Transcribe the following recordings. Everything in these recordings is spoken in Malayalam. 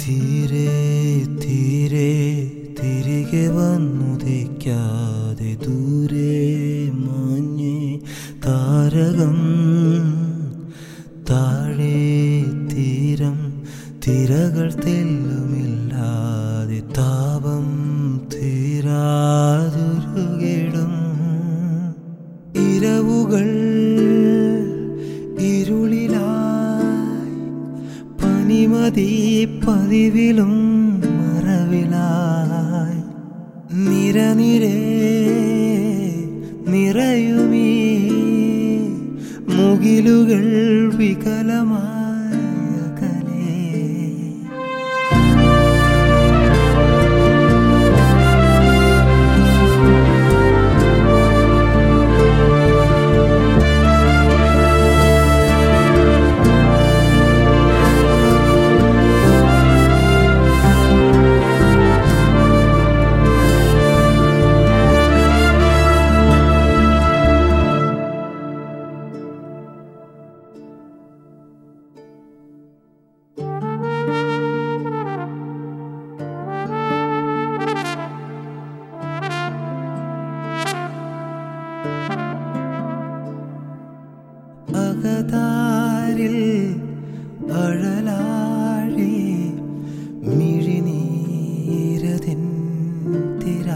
തീരെ തീരെ തിരികെ വന്നുദിക്കാതെ ദൂരെ മാഞ്ഞേ താരകം താഴെ തീരം തിരകൾ തെല്ലുമില്ലാതെ താപം തീരാതുരുകിടും ഇരവുകൾ ഇരുളിലായി പനിമതി പതിവിലും മറവിലായി നിരനിരേ നിറയുമീ മുകിലുകൾ വികലമായ കലേ അകതാരിൽ അഴലാഴി മിഴിനീരതിൻ തിരാ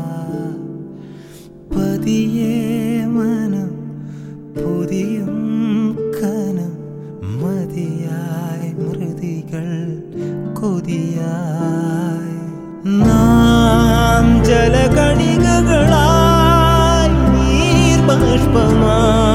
പതിയെ മനം പുതിയും കനം മതിയായി മൃതികൾ കൊതിയായി നാം ജലകണികകളായി നീർബാഷ്പമായി